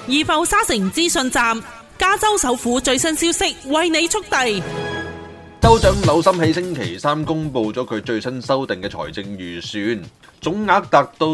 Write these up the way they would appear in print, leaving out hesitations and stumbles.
易埠沙城資訊站，加州首府最新消息為你速遞。 州長紐森喺星期三公布咗佢最新修訂嘅財政預算，總額達到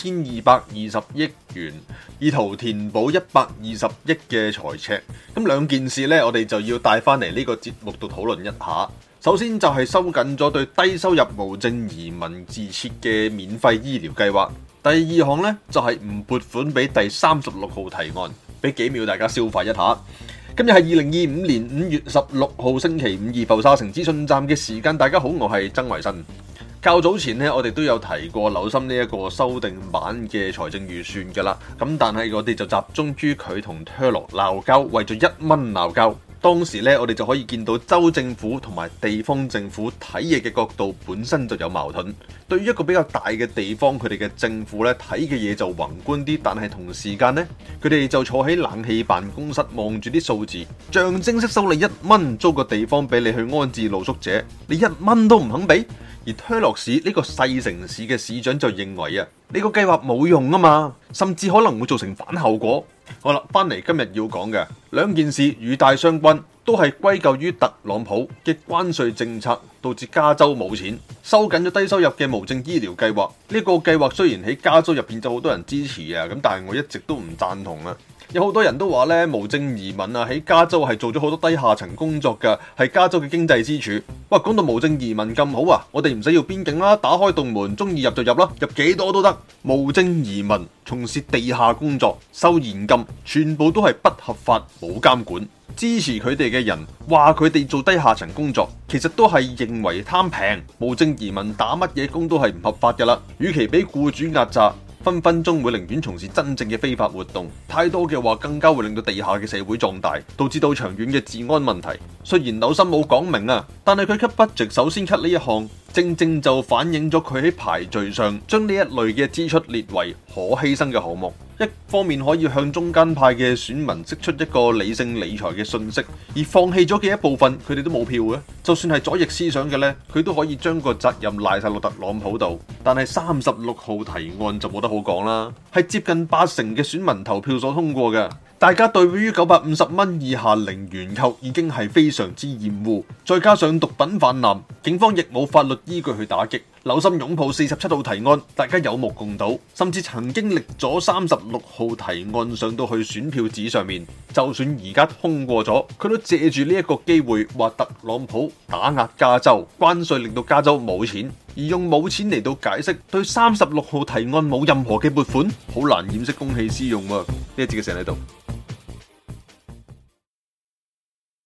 3220億元，意圖填補120億嘅財赤。咁兩件事呢，我哋就要帶翻嚟呢個節目度討論一下。首先就係收緊咗對低收入無證移民自設嘅免費醫療計劃。第二項呢，就係唔撥款俾第36號提案，俾幾秒大家消化一下。今日係2025年5月16號星期五，易埠沙城資訊站嘅時間。大家好，我係曾維新。較早前呢，我哋都有提過紐森呢一個修訂版嘅財政預算噶啦。咁但係我哋就集中於佢同推羅鬧交，為咗1蚊鬧交。當時咧，我哋就可以見到州政府同埋地方政府睇嘢嘅角度本身就有矛盾。對於一個比較大嘅地方，佢哋嘅政府咧睇嘅嘢就宏觀啲，但係同時間呢，佢哋就坐喺冷氣辦公室望住啲數字，象徵式收你1蚊租個地方俾你去安置露宿者，你1蚊都唔肯俾。而推落市呢個細城市嘅市長就認為啊，呢個計劃冇用啊嘛，甚至可能會造成反後果。好啦，翻嚟今日要講嘅兩件事與大相關，都係歸咎於特朗普嘅關稅政策導致加州冇錢，收緊咗低收入嘅無證醫療計劃。呢個計劃雖然喺加州入邊就好多人支持啊，咁但係我一直都唔贊同啊。有好多人都話咧，無證移民啊喺加州係做咗好多低下層工作㗎，係加州嘅經濟支柱。哇，講到無證移民咁好啊，我哋唔使要邊境啦，打開洞門，中意入就入啦，入幾多都得。無證移民從事地下工作，收現金，全部都係不合法，冇監管。支持佢哋嘅人話佢哋做低下層工作，其實都係認為貪平。無證移民打乜嘢工都係唔合法㗎啦，與其俾僱主壓榨，分分鐘會寧願從事真正嘅非法活動，太多嘅話更加會令到地下嘅社會壯大，導致到長遠嘅治安問題。雖然紐森冇講明啊，但係佢 cut budget 首先 cut 呢一項，正正就反映咗佢喺排序上將呢一類嘅支出列為可犧牲嘅項目。一方面可以向中間派嘅選民釋出一個理性理財嘅訊息，而放棄咗嘅一部分佢哋都冇票嘅。就算係左翼思想嘅呢，佢都可以將個責任賴晒落特朗普度。但係36號提案就冇得好講啦，係接近80%嘅選民投票所通過嘅。大家對於950蚊以下零元購已經係非常之厭惡，再加上毒品泛濫，警方亦冇法律依據去打擊。紐森擁抱47號提案，大家有目共睹，甚至曾經力咗36號提案上到去選票紙上面。就算而家通過咗，佢都借住呢一個機會話特朗普打壓加州，關稅令到加州冇錢，而用冇錢嚟到解釋對36號提案冇任何嘅撥款，好難掩飾公器私用喎。呢一節嘅成喺度。